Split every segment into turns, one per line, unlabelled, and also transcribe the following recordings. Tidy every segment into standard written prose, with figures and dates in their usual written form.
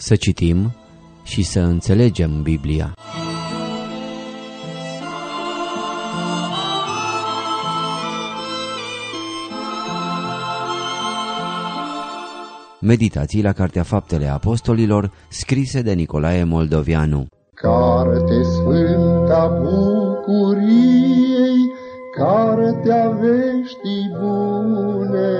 Să citim și să înțelegem Biblia. Meditații la Cartea Faptele Apostolilor, scrise de Nicolae Moldovianu.
Carte sfânta bucuriei, cartea veștii bune,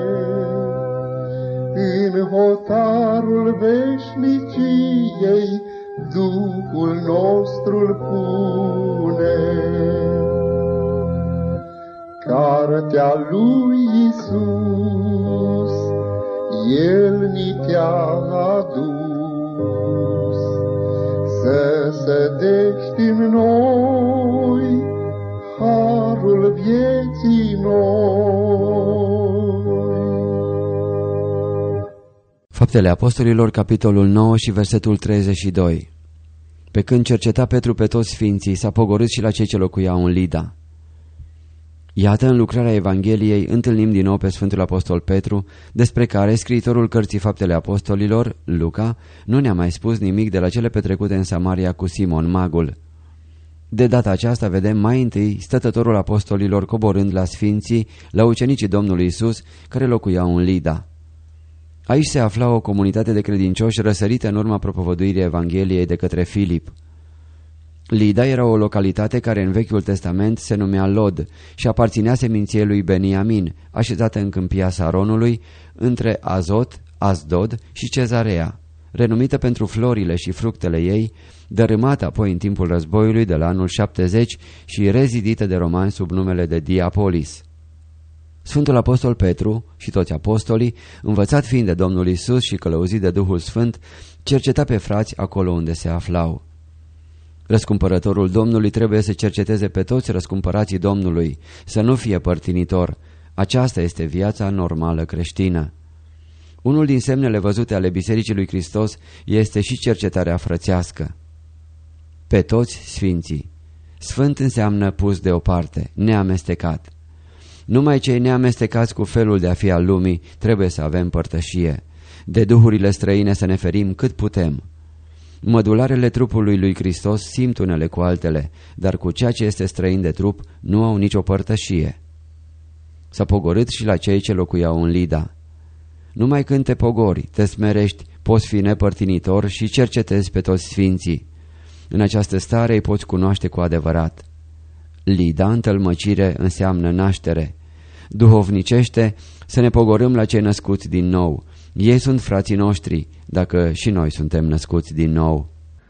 în hotarul veșniciei Duhul nostru-l pune. Cartea lui Iisus, El ni te-a adus, să sădești în noi harul vieții noi.
Faptele Apostolilor, capitolul 9 și versetul 32. Pe când cerceta Petru pe toți sfinții, s-a pogorât și la cei ce locuiau în Lida. Iată, în lucrarea Evangheliei întâlnim din nou pe Sfântul Apostol Petru, despre care scriitorul cărții Faptele Apostolilor, Luca, nu ne-a mai spus nimic de la cele petrecute în Samaria cu Simon Magul. De data aceasta vedem mai întâi stătătorul apostolilor coborând la sfinții, la ucenicii Domnului Isus, care locuiau în Lida. Aici se afla o comunitate de credincioși răsărită în urma propovăduirii Evangheliei de către Filip. Lida era o localitate care în Vechiul Testament se numea Lod și aparținea seminției lui Beniamin, așezată în câmpia Saronului, între Azot, Asdod și Cezarea, renumită pentru florile și fructele ei, dărâmată apoi în timpul războiului de la anul 70 și rezidită de romani sub numele de Diapolis. Sfântul Apostol Petru și toți apostolii, învățat fiind de Domnul Isus și călăuzit de Duhul Sfânt, cerceta pe frați acolo unde se aflau. Răscumpărătorul Domnului trebuie să cerceteze pe toți răscumpărații Domnului, să nu fie părtinitor. Aceasta este viața normală creștină. Unul din semnele văzute ale Bisericii lui Hristos este și cercetarea frățească. Pe toți sfinții. Sfânt înseamnă pus deoparte, neamestecat. Numai cei neamestecați cu felul de a fi al lumii trebuie să avem părtășie. De duhurile străine să ne ferim cât putem. Mădularele trupului lui Hristos simt unele cu altele, dar cu ceea ce este străin de trup nu au nicio părtășie. S-a pogorât și la cei ce locuiau în Lida. Numai când te pogori, te smerești, poți fi nepărtinitor și cercetezi pe toți sfinții. În această stare îi poți cunoaște cu adevărat. Lida, în tălmăcire, înseamnă naștere. Duhovnicește să ne pogorâm la cei născuți din nou. Ei sunt frații noștri, dacă și noi suntem născuți din nou.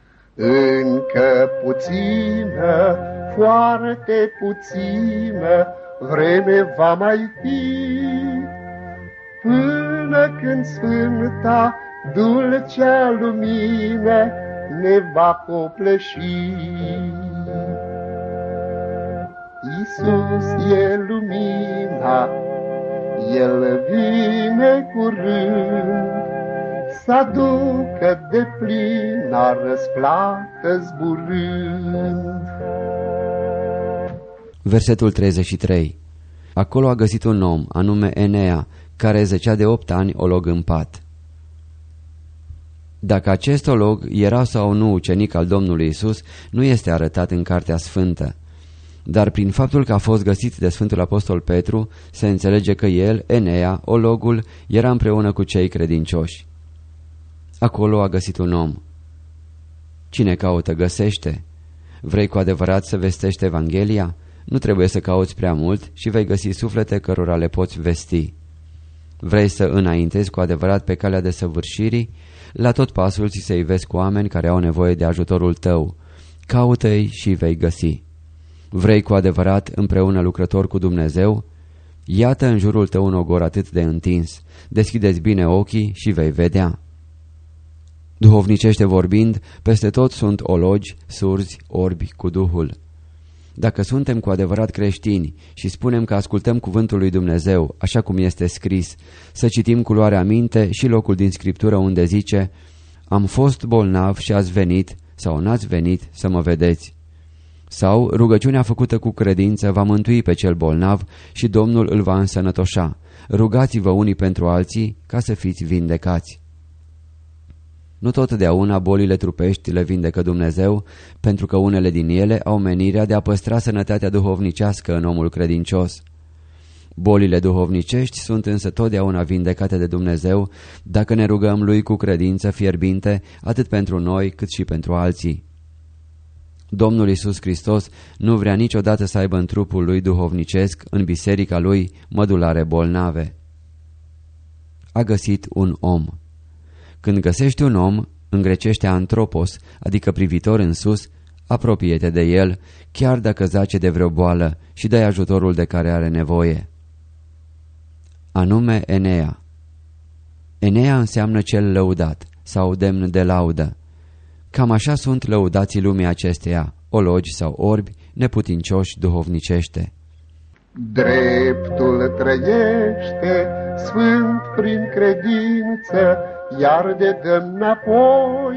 Încă puțină, foarte puțină, vreme va mai fi, până când sfânta, dulcea lumină ne va copleși. Iisus e lumina, El vine curând, să aducă de plină răsplată zburând.
Versetul 33. Acolo a găsit un om, anume Enea, care zăcea de 8 ani olog în pat. Dacă acest olog era sau nu ucenic al Domnului Isus, nu este arătat în Cartea Sfântă. Dar prin faptul că a fost găsit de Sfântul Apostol Petru, se înțelege că el, Enea, ologul, era împreună cu cei credincioși. Acolo a găsit un om. Cine caută, găsește. Vrei cu adevărat să vestești Evanghelia? Nu trebuie să cauți prea mult și vei găsi suflete cărora le poți vesti. Vrei să înaintezi cu adevărat pe calea desăvârșirii? La tot pasul ți se ivesc cu oameni care au nevoie de ajutorul tău. Caută-i și vei găsi. Vrei cu adevărat împreună lucrător cu Dumnezeu? Iată în jurul tău un ogor atât de întins. Deschideți bine ochii și vei vedea. Duhovnicește vorbind, peste tot sunt ologi, surzi, orbi cu Duhul. Dacă suntem cu adevărat creștini și spunem că ascultăm cuvântul lui Dumnezeu, așa cum este scris, să citim cu luarea minte și locul din Scriptură unde zice: am fost bolnav și ați venit, sau n-ați venit să mă vedeți. Sau rugăciunea făcută cu credință va mântui pe cel bolnav și Domnul îl va însănătoșa. Rugați-vă unii pentru alții ca să fiți vindecați. Nu totdeauna bolile trupești le vindecă Dumnezeu, pentru că unele din ele au menirea de a păstra sănătatea duhovnicească în omul credincios. Bolile duhovnicești sunt însă totdeauna vindecate de Dumnezeu dacă ne rugăm Lui cu credință fierbinte, atât pentru noi cât și pentru alții. Domnul Iisus Hristos nu vrea niciodată să aibă în trupul Lui duhovnicesc, în biserica Lui, mădulare bolnave. A găsit un om. Când găsești un om, în grecește antropos, adică privitor în sus, apropie-te de el, chiar dacă zace de vreo boală, și dă-i ajutorul de care are nevoie. Anume Enea. Enea înseamnă cel lăudat sau demn de laudă. Cam așa sunt lăudații lumii acesteia, ologi sau orbi, neputincioși duhovnicește.
Dreptul trăiește, sfânt prin credință, iar de dăm înapoi.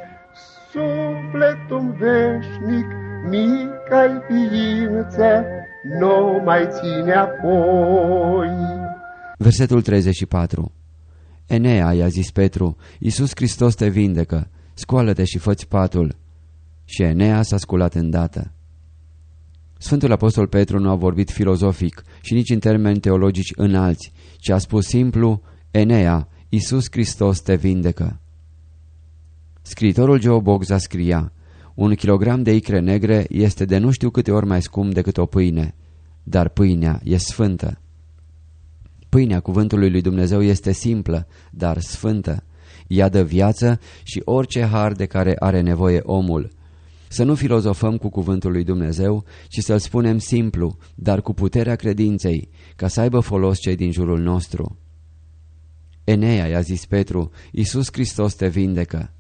Sufletul veșnic, mic ai ființă, nu mai ține apoi.
Versetul 34. Enea, i-a zis Petru, Iisus Hristos te vindecă, scoală-te și fă-ți patul. Și Enea s-a sculat îndată. Sfântul Apostol Petru nu a vorbit filozofic și nici în termeni teologici înalți, ci a spus simplu, Enea, Iisus Hristos te vindecă. Scriitorul Joe Bogza scria, 1 kilogram de icre negre este de nu știu câte ori mai scump decât o pâine, dar pâinea e sfântă. Pâinea cuvântului lui Dumnezeu este simplă, dar sfântă. Ea dă viață și orice har de care are nevoie omul. Să nu filozofăm cu cuvântul lui Dumnezeu, ci să-l spunem simplu, dar cu puterea credinței, ca să aibă folos cei din jurul nostru. Enea, i-a zis Petru, Iisus Hristos te vindecă.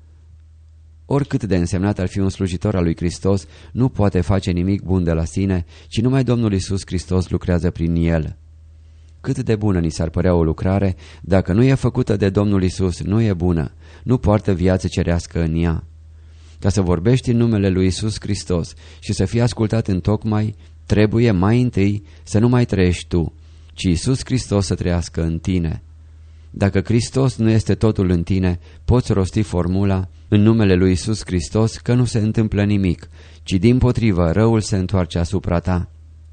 Oricât de însemnat ar fi un slujitor al lui Hristos, nu poate face nimic bun de la sine, ci numai Domnul Iisus Hristos lucrează prin el. Cât de bună ni s-ar părea o lucrare, dacă nu e făcută de Domnul Iisus, nu e bună, nu poartă viață cerească în ea. Ca să vorbești în numele lui Iisus Hristos și să fii ascultat întocmai, trebuie mai întâi să nu mai trăiești tu, ci Iisus Hristos să trăiască în tine. Dacă Hristos nu este totul în tine, poți rosti formula în numele lui Iisus Hristos că nu se întâmplă nimic, ci dimpotrivă răul se întoarce asupra ta.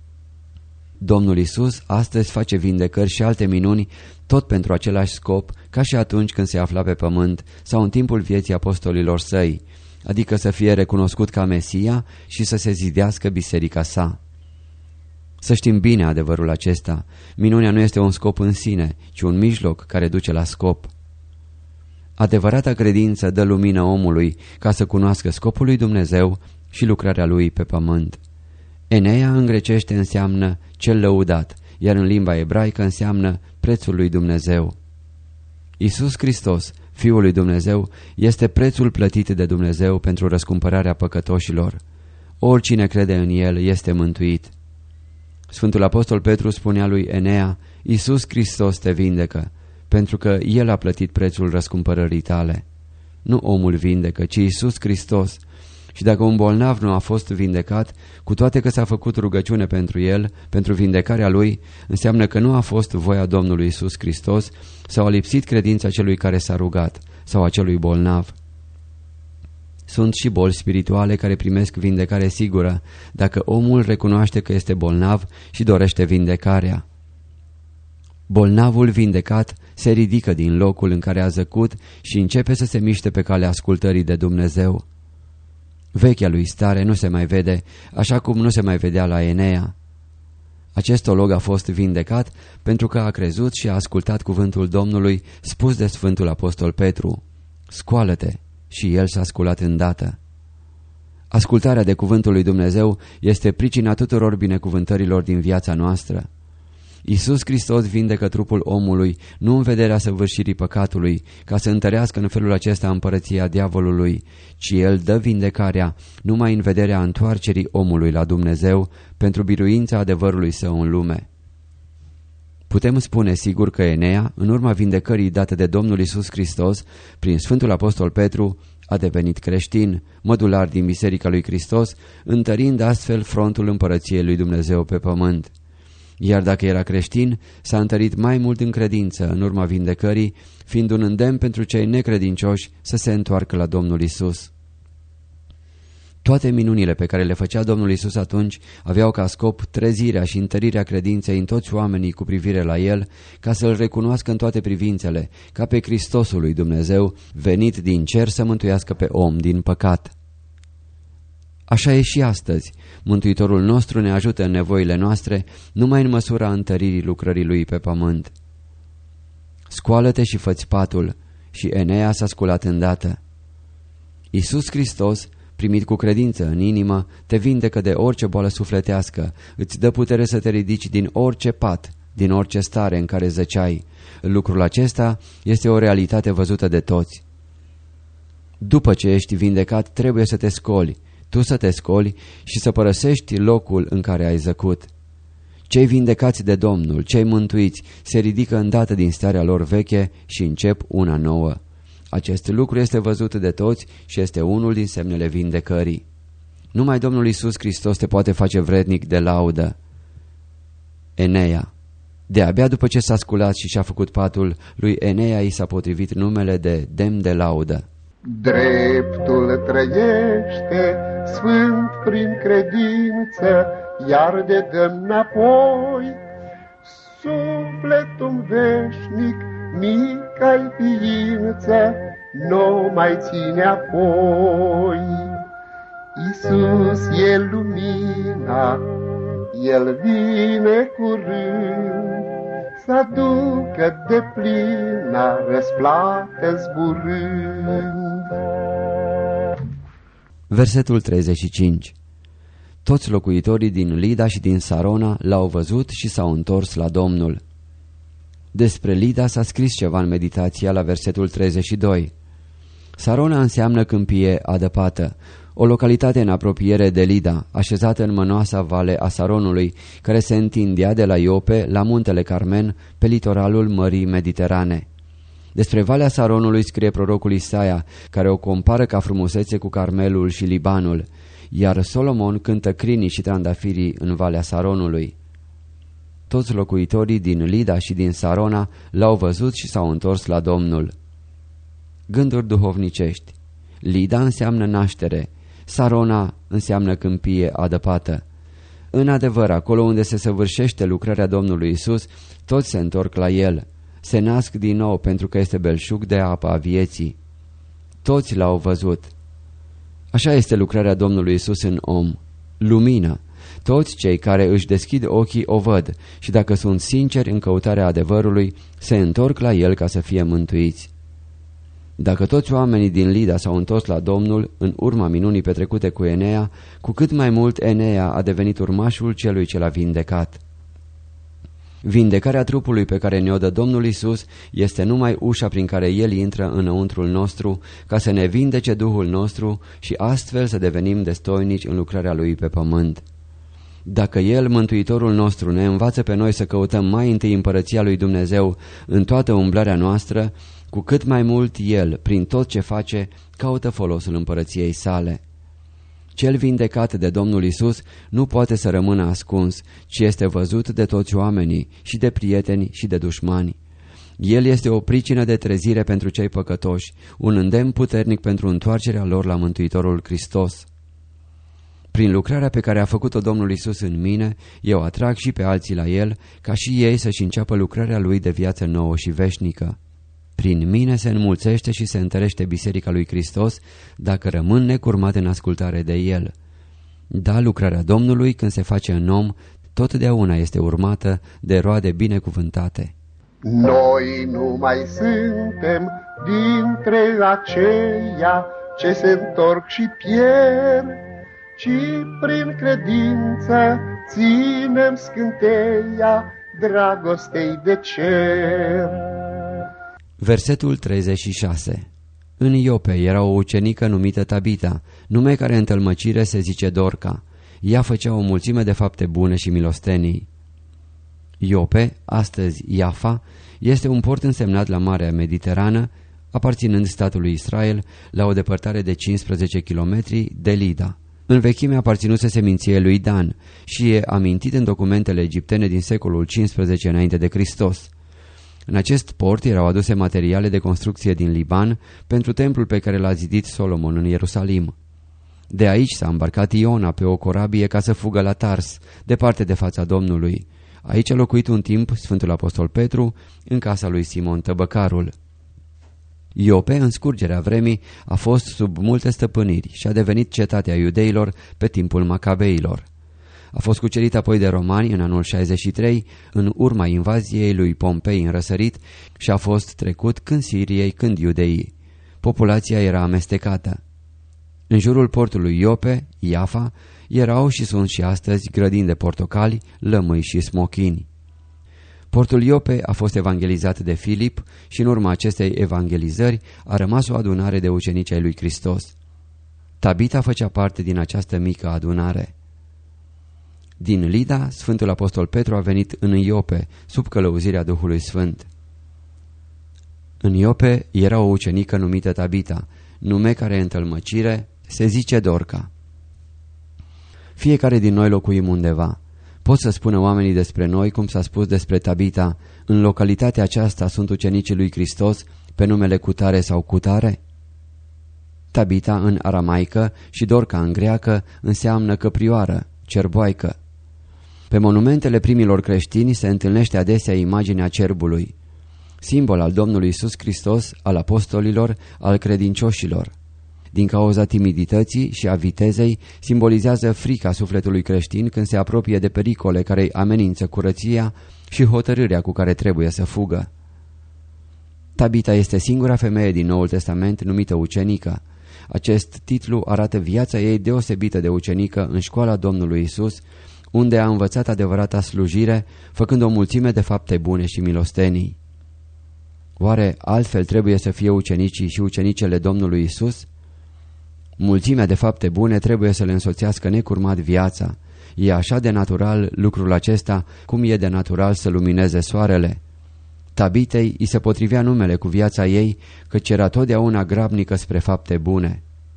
Domnul Iisus astăzi face vindecări și alte minuni, tot pentru același scop, ca și atunci când se afla pe pământ sau în timpul vieții apostolilor săi, adică să fie recunoscut ca Mesia și să se zidească biserica sa. Să știm bine adevărul acesta, minunea nu este un scop în sine, ci un mijloc care duce la scop. Adevărata credință dă lumină omului ca să cunoască scopul lui Dumnezeu și lucrarea lui pe pământ. Enea în grecește înseamnă cel lăudat, iar în limba ebraică înseamnă prețul lui Dumnezeu. Iisus Hristos, Fiul lui Dumnezeu, este prețul plătit de Dumnezeu pentru răscumpărarea păcătoșilor. Oricine crede în El este mântuit. Sfântul Apostol Petru spunea lui Enea, Iisus Hristos te vindecă, pentru că El a plătit prețul răscumpărării tale. Nu omul vindecă, ci Iisus Hristos. Și dacă un bolnav nu a fost vindecat, cu toate că s-a făcut rugăciune pentru el, pentru vindecarea lui, înseamnă că nu a fost voia Domnului Iisus Hristos sau a lipsit credința celui care s-a rugat sau a celui bolnav. Sunt și boli spirituale care primesc vindecare sigură dacă omul recunoaște că este bolnav și dorește vindecarea. Bolnavul vindecat se ridică din locul în care a zăcut și începe să se miște pe calea ascultării de Dumnezeu. Vechea lui stare nu se mai vede, așa cum nu se mai vedea la Enea. Acest olog a fost vindecat pentru că a crezut și a ascultat cuvântul Domnului spus de Sfântul Apostol Petru. Scoală-te! Și el s-a sculat îndată. Ascultarea de cuvântul lui Dumnezeu este pricina tuturor binecuvântărilor din viața noastră. Iisus Hristos vindecă trupul omului, nu în vederea săvârșirii păcatului, ca să întărească în felul acesta împărăția diavolului, ci El dă vindecarea numai în vederea întoarcerii omului la Dumnezeu pentru biruința adevărului său în lume. Putem spune sigur că Enea, în urma vindecării date de Domnul Iisus Hristos, prin Sfântul Apostol Petru, a devenit creștin, mădular din Biserica lui Hristos, întărind astfel frontul împărăției lui Dumnezeu pe pământ. Iar dacă era creștin, s-a întărit mai mult în credință în urma vindecării, fiind un îndemn pentru cei necredincioși să se întoarcă la Domnul Isus. Toate minunile pe care le făcea Domnul Isus atunci aveau ca scop trezirea și întărirea credinței în toți oamenii cu privire la El, ca să-L recunoască în toate privințele, ca pe Hristosul lui Dumnezeu, venit din cer să mântuiască pe om din păcat. Așa e și astăzi. Mântuitorul nostru ne ajută în nevoile noastre numai în măsura întăririi lucrării Lui pe pământ. Scoală-te și fă-ți patul. Și Enea s-a sculat îndată. Iisus Hristos, primit cu credință în inimă, te vindecă de orice boală sufletească, îți dă putere să te ridici din orice pat, din orice stare în care zăceai. Lucrul acesta este o realitate văzută de toți. După ce ești vindecat, trebuie să te scoli, tu să te scoli și să părăsești locul în care ai zăcut. Cei vindecați de Domnul, cei mântuiți, se ridică îndată din starea lor veche și încep una nouă. Acest lucru este văzut de toți și este unul din semnele vindecării. Numai Domnul Iisus Hristos te poate face vrednic de laudă. Enea. De-abia după ce s-a sculat și și-a făcut patul, lui Enea i s-a potrivit numele de demn de laudă.
Dreptul trăiește sfânt prin credință, iar de dăm înapoi. Sufletul veșnic, mic ai ființă, nu mai ține apoi. Iisus e lumina, El vine curând, să aducă de plină răsplată zburând.
Versetul 35. Toți locuitorii din Lida și din Sarona l-au văzut și s-au întors la Domnul. Despre Lida s-a scris ceva în meditația la versetul 32. Sarona înseamnă câmpie adăpată, o localitate în apropiere de Lida, așezată în mănoasa vale a Saronului, care se întindea de la Iope la muntele Carmen, pe litoralul Mării Mediterane. Despre Valea Saronului scrie prorocul Isaia, care o compară ca frumusețe cu Carmelul și Libanul, iar Solomon cântă crinii și trandafirii în Valea Saronului. Toți locuitorii din Lida și din Sarona l-au văzut și s-au întors la Domnul. Gânduri duhovnicești. Lida înseamnă naștere, Sarona înseamnă câmpie adăpată. În adevăr, acolo unde se săvârșește lucrarea Domnului Isus, toți se întorc la El. Se nasc din nou pentru că este belșug de apă a vieții. Toți l-au văzut. Așa este lucrarea Domnului Isus în om. Lumină. Toți cei care își deschid ochii o văd și dacă sunt sinceri în căutarea adevărului, se întorc la El ca să fie mântuiți. Dacă toți oamenii din Lida s-au întors la Domnul în urma minunii petrecute cu Enea, cu cât mai mult Enea a devenit urmașul celui ce l-a vindecat. Vindecarea trupului pe care ne-o dă Domnul Isus este numai ușa prin care El intră înăuntrul nostru ca să ne vindece Duhul nostru și astfel să devenim destoinici în lucrarea Lui pe pământ. Dacă El, Mântuitorul nostru, ne învață pe noi să căutăm mai întâi împărăția lui Dumnezeu în toată umblarea noastră, cu cât mai mult El, prin tot ce face, caută folosul împărăției sale. Cel vindecat de Domnul Isus nu poate să rămână ascuns, ci este văzut de toți oamenii, și de prieteni și de dușmani. El este o pricină de trezire pentru cei păcătoși, un îndemn puternic pentru întoarcerea lor la Mântuitorul Hristos. Prin lucrarea pe care a făcut-o Domnul Isus în mine, eu atrag și pe alții la El, ca și ei să-și înceapă lucrarea Lui de viață nouă și veșnică. Prin mine se înmulțește și se întărește Biserica lui Hristos dacă rămân necurmat în ascultare de El. Da, lucrarea Domnului, când se face în om, totdeauna este urmată de roade binecuvântate.
Noi nu mai suntem dintre aceia ce se întorc și pierd, ci prin credință ținem scânteia dragostei de cer.
Versetul 36. În Iope era o ucenică numită Tabita, nume care în tălmăcire se zice Dorca. Ea făcea o mulțime de fapte bune și milostenii. Iope, astăzi Iafa, este un port însemnat la Marea Mediterană, aparținând statului Israel, la o depărtare de 15 km de Lida. În vechime aparținuse seminției lui Dan și e amintit în documentele egiptene din secolul XV înainte de Hristos. În acest port erau aduse materiale de construcție din Liban pentru templul pe care l-a zidit Solomon în Ierusalim. De aici s-a îmbarcat Iona pe o corabie ca să fugă la Tars, departe de fața Domnului. Aici a locuit un timp Sfântul Apostol Petru, în casa lui Simon Tăbăcarul. Iope, în scurgerea vremii, a fost sub multe stăpâniri și a devenit cetatea iudeilor pe timpul Macabeilor. A fost cucerit apoi de romani în anul 63, în urma invaziei lui Pompei în răsărit, și a fost trecut când Siriei, când iudeii. Populația era amestecată. În jurul portului Iope, Iafa, erau și sunt și astăzi grădini de portocali, lămâi și smochini. Portul Iope a fost evangelizat de Filip și în urma acestei evangelizări a rămas o adunare de ucenici ai lui Hristos. Tabita făcea parte din această mică adunare. Din Lida, Sfântul Apostol Petru a venit în Iope, sub călăuzirea Duhului Sfânt. În Iope era o ucenică numită Tabita, nume care în tălmăcire se zice Dorca. Fiecare din noi locuim undeva. Pot să spună oamenii despre noi, cum s-a spus despre Tabita, în localitatea aceasta sunt ucenicii lui Hristos pe numele cutare sau cutare? Tabita în aramaică și Dorca în greacă înseamnă căprioară, cerboaică. Pe monumentele primilor creștini se întâlnește adesea imaginea cerbului, simbol al Domnului Iisus Hristos, al apostolilor, al credincioșilor. Din cauza timidității și a vitezei, simbolizează frica sufletului creștin când se apropie de pericole care îi amenință curăția și hotărârea cu care trebuie să fugă. Tabita este singura femeie din Noul Testament numită ucenică. Acest titlu arată viața ei deosebită de ucenică în școala Domnului Iisus, unde a învățat adevărata slujire, făcând o mulțime de fapte bune și milostenii. Oare altfel trebuie să fie ucenicii și ucenicele Domnului Iisus? Mulțimea de fapte bune trebuie să le însoțească necurmat viața. E așa de natural lucrul acesta cum e de natural să lumineze soarele. Tabitei îi se potrivea numele cu viața ei, căci era totdeauna grabnică spre fapte bune.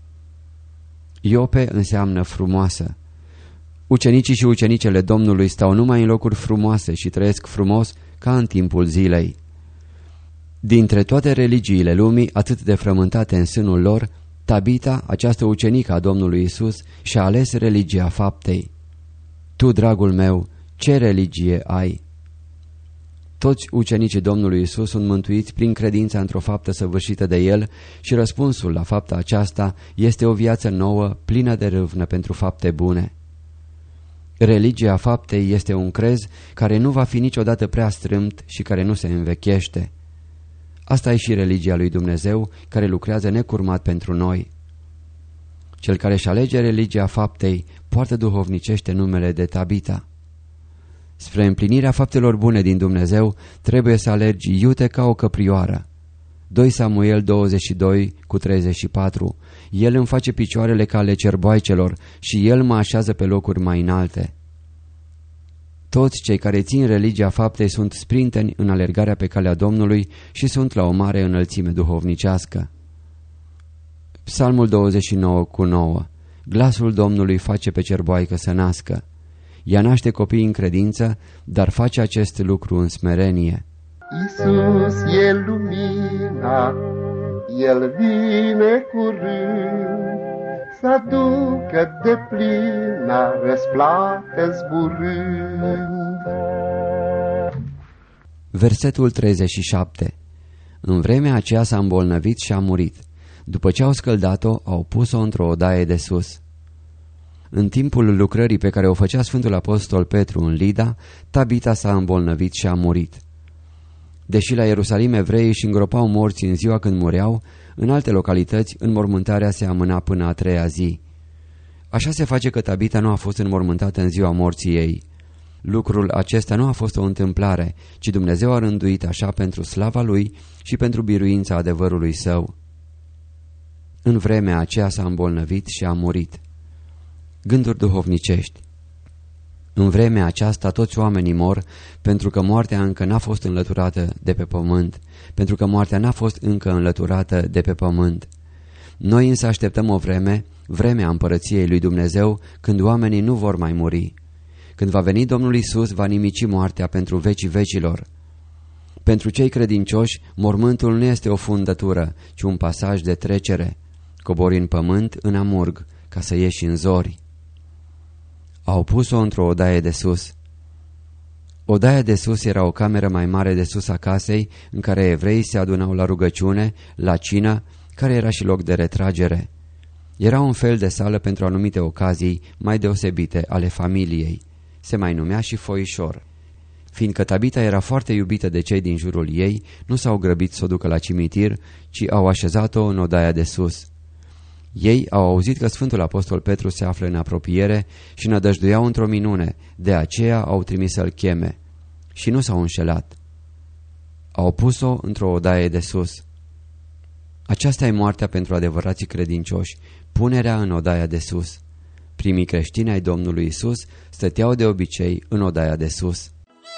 Iope înseamnă frumoasă. Ucenicii și ucenicele Domnului stau numai în locuri frumoase și trăiesc frumos ca în timpul zilei. Dintre toate religiile lumii, atât de frământate în sânul lor, Tabita, această ucenică a Domnului Isus, și-a ales religia faptei. Tu, dragul meu, ce religie ai? Toți ucenicii Domnului Isus sunt mântuiți prin credința într-o faptă săvârșită de El și răspunsul la fapta aceasta este o viață nouă, plină de râvnă pentru fapte bune. Religia faptei este un crez care nu va fi niciodată prea strâmt și care nu se învechește. Asta e și religia lui Dumnezeu, care lucrează necurmat pentru noi. Cel care își alege religia faptei poartă duhovnicește numele de Tabita. Spre împlinirea faptelor bune din Dumnezeu trebuie să alergi iute ca o căprioară. 2 Samuel 22:34. El îmi face picioarele ca ale cerboaicelor și El mă așează pe locuri mai înalte. Toți cei care țin religia faptei sunt sprinteni în alergarea pe calea Domnului și sunt la o mare înălțime duhovnicească. Psalmul 29:9. Glasul Domnului face pe cerboaică să nască. Ea naște copii în credință, dar face acest lucru în smerenie.
Iisus e lumina, El vine curând, să aducă de plină răsplată zburând.
Versetul 37. În vremea aceea s-a îmbolnăvit și a murit. După ce au scăldat-o, au pus-o într-o odaie de sus. În timpul lucrării pe care o făcea Sfântul Apostol Petru în Lida, Tabita s-a îmbolnăvit și a murit. Deși la Ierusalim evreii își îngropau morții în ziua când mureau, în alte localități înmormântarea se amâna până a 3-a zi. Așa se face că Tabita nu a fost înmormântată în ziua morții ei. Lucrul acesta nu a fost o întâmplare, ci Dumnezeu a rânduit așa pentru slava Lui și pentru biruința adevărului Său. În vremea aceea s-a îmbolnăvit și a murit. Gânduri duhovnicești. În vremea aceasta toți oamenii mor pentru că moartea încă n-a fost înlăturată de pe pământ, pentru că moartea n-a fost încă înlăturată de pe pământ. Noi însă așteptăm o vreme vremea împărăției lui Dumnezeu, când oamenii nu vor mai muri. Când va veni Domnul Iisus, va nimici moartea pentru vecii vecilor. Pentru cei credincioși, mormântul nu este o fundătură, ci un pasaj de trecere. Cobori în pământ, în amurg, ca să ieși în zori. Au pus-o într-o odaie de sus. Odaia de sus era o cameră mai mare de sus a casei, în care evreii se adunau la rugăciune, la cină, care era și loc de retragere. Era un fel de sală pentru anumite ocazii mai deosebite ale familiei. Se mai numea și foișor. Fiindcă Tabita era foarte iubită de cei din jurul ei, nu s-au grăbit să o ducă la cimitir, ci au așezat-o în odaia de sus. Ei au auzit că Sfântul Apostol Petru se află în apropiere și nădăjduiau într-o minune, de aceea au trimis să-l cheme. Și nu s-au înșelat. Au pus-o într-o odaie de sus. Aceasta e moartea pentru adevărații credincioși, punerea în odaia de sus. Primii creștini ai Domnului Isus stăteau de obicei în odaia de sus.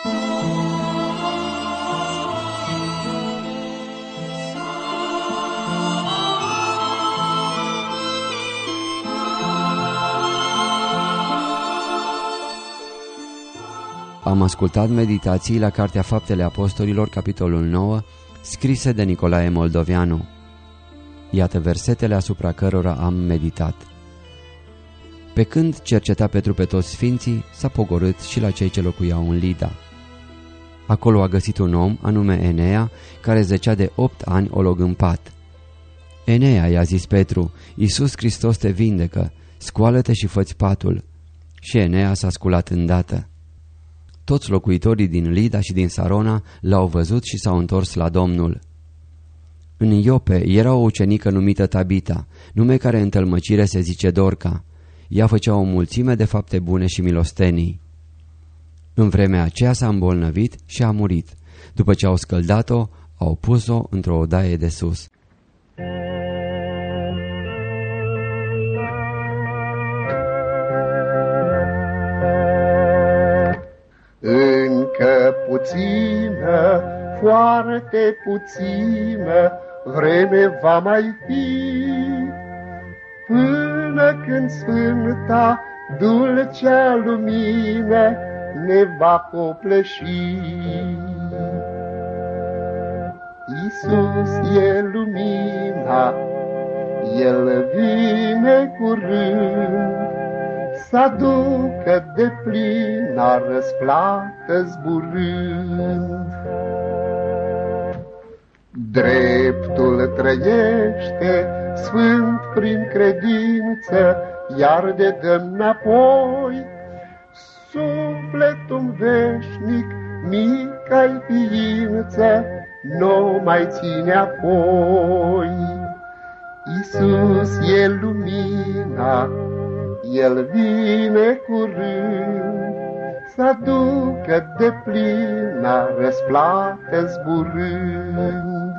Am ascultat meditații la Cartea Faptele Apostolilor, capitolul 9, scrise de Nicolae Moldovianu. Iată versetele asupra cărora am meditat. Pe când cerceta Petru pe toți sfinții, s-a pogorât și la cei ce locuiau în Lida. Acolo a găsit un om, anume Enea, care zecea de 8 ani olog în pat. Enea, i-a zis Petru, Iisus Hristos te vindecă, scoală-te și fă-ți patul. Și Enea s-a sculat îndată. Toți locuitorii din Lida și din Sarona l-au văzut și s-au întors la Domnul. În Iope era o ucenică numită Tabita, nume care în tălmăcire se zice Dorca. Ea făcea o mulțime de fapte bune și milostenii. În vremea aceea s-a îmbolnăvit și a murit. După ce au scăldat-o, au pus-o într-o odaie de sus.
Încă puțină, foarte puțină, vreme va mai fi, până când sfânta, dulcea lumină ne va copleși. Iisus e lumina, El vine curând, să aducă de plina răsplată zburând. Dreptul trăiește sfânt prin credință, iar de dăm înapoi sufletul veșnic, mic ai ființă, n-o mai ține apoi. Iisus e lumina, El vine curând, să aducă de plina răsplată zburând.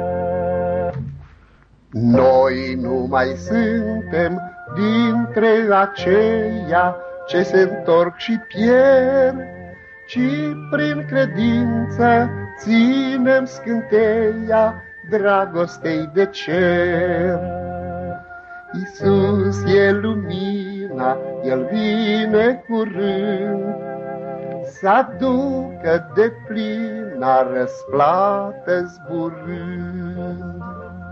Noi nu mai suntem dintre aceia ce se întorc și pierd, ci prin credință ținem scânteia dragostei de cer. Iisus e lumina, El vine curând, să aducă de plina răsplată zburând.